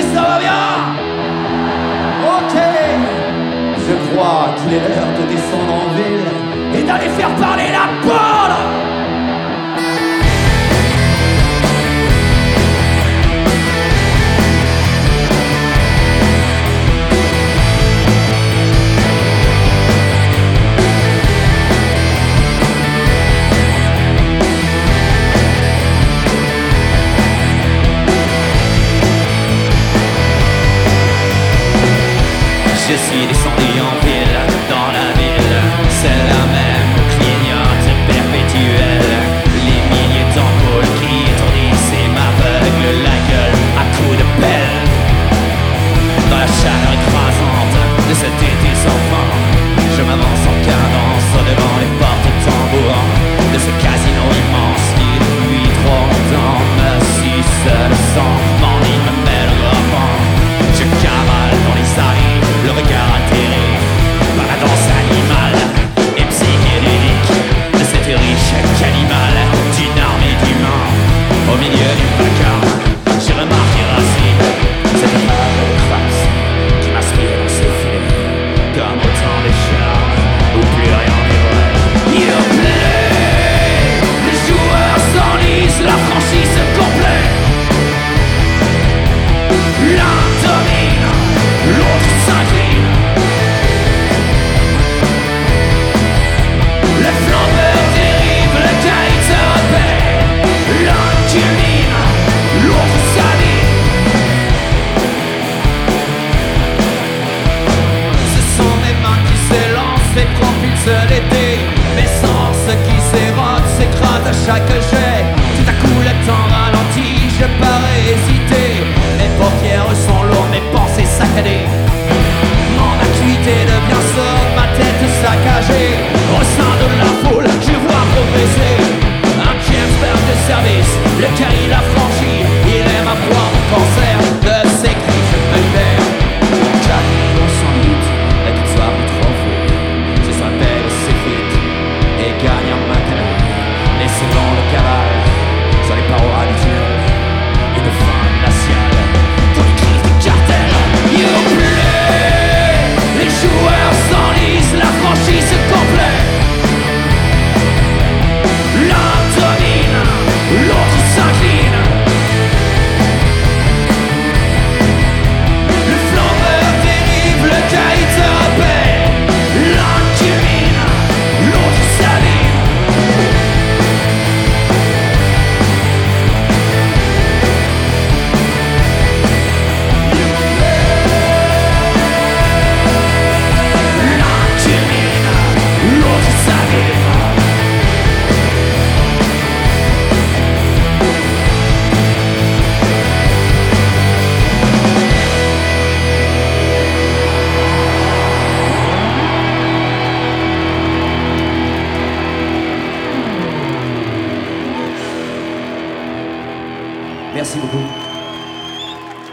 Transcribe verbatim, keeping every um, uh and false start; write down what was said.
ça va bien? Ok. Je crois qu'il est l'heure de descendre en ville et d'aller faire parler la bande. Je suis descendu en ville, dans la ville, celle-là même clignote perpétuelle. Les milliers d'ampoules qui étourdissent et m'aveuglent la gueule à coups de pelle. Dans la chaleur écrasante de cet été sans fin, je m'avance en cadence devant les portes tambours de ce casino immense qui depuis trop longtemps me suce le sang, m'enlime, me mêle au vent. Je cavale dans les allées, le regard atterré par la danse animale et psychédélique de cette riche animal d'une armée d'humains. Au milieu du vacarme, j'ai remarqué Racine, cette femme crasse qui m'aspire dans ses filets comme autant de charmes où plus rien n'est vrai. You play. Les joueurs s'enlisent, la franchise complète. L'un domine, l'autre s'incline. Le flambeur dérive, le caïd se repère. L'un culmine, l'autre s'anime. Ce sont mes mains qui s'élancent et propulsent l'été. Mes sens qui s'érodent, s'écrasent à chaque jet. Tout à coup le temps ralentit, je parais hésiter. Mes paupières sont lourdes, mes pensées saccadées. Mon acuité devient sourde, ma tête saccagée. Au sein de la foule, je vois progresser un James Bond de service. Le caïd a franchi, il aime avoir mon cancer. De ses cris, je me perds. J'arrive sans doute, la petite soirée trop fou. Ce soir belle s'effrite et gagne en matériel. Laissez dans le cavale, sur les parois du tunnel, une fin glaciale. Pour les crises du cartel, you play. Les joueurs s'enlisent, la franchise complète. L'un domine, l'autre s'incline. Le flambeur dérive, le caïd se repère. L'un culmine, l'autre s'anime. L'un culmine, l'autre s'anime. Merci beaucoup.